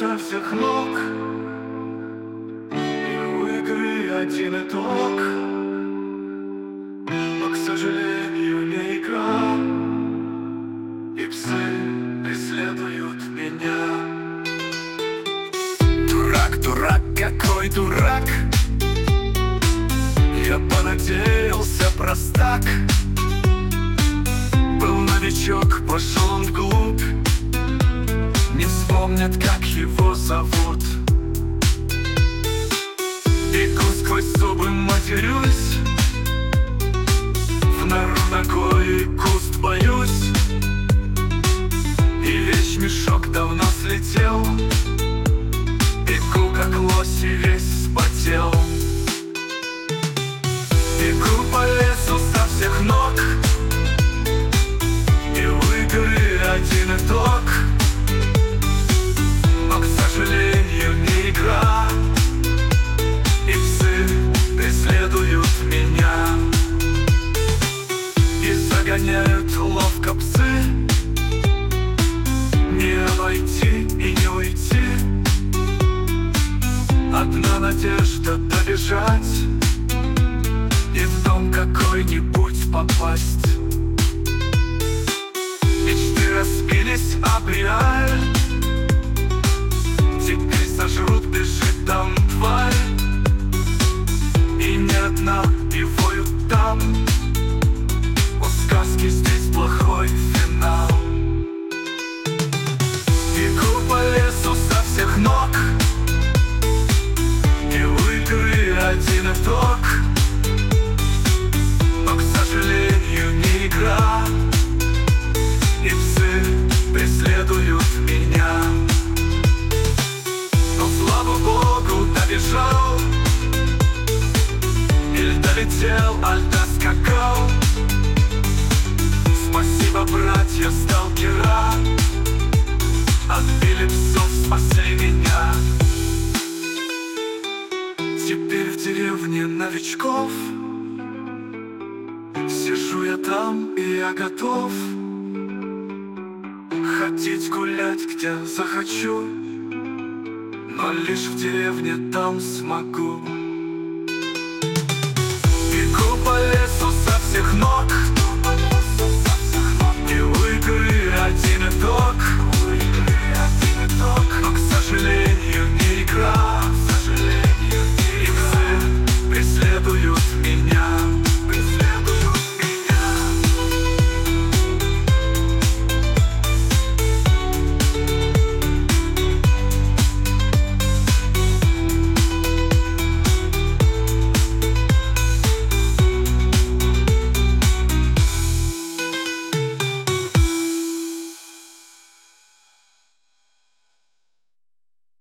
со всех ног, и у игры один итог, но, к сожалению, не игра, и псы преследуют меня. Дурак, дурак, какой дурак! Я понадеялся, простак. Был новичок, пошел он вглубь, не вспомнят, как его зовут. Иду сквозь зубы, матерюсь, в нору ногой куст боюсь, и вещмешок давно слетел. Бегу, как лось, и весь вспотел. Бегу по лесу со всех ног, и у игры один итог, но, к сожалению, не игра, и псы преследуют меня. И загоняют ловко псы, не обойти и не уйти. Одна надежда добежать и в дом какой-нибудь попасть. Мечты разбились об реаль, теперь сожрут, бежит там тварь, и не одна, и воют там. У сказки здесь плохой финал. Бегу по лесу со всех ног, и у игры один итог, но, к сожалению, не игра, и псы преследуют меня. Но, слава богу, добежал, или долетел, аль доскакал. Спасибо, братья сталкера, отбили псов, спасли меня. Теперь в деревне новичков сижу я там, и я готов ходить, гулять, где захочу, но лишь в деревне там смогу. Бегу по лесу со всех ног,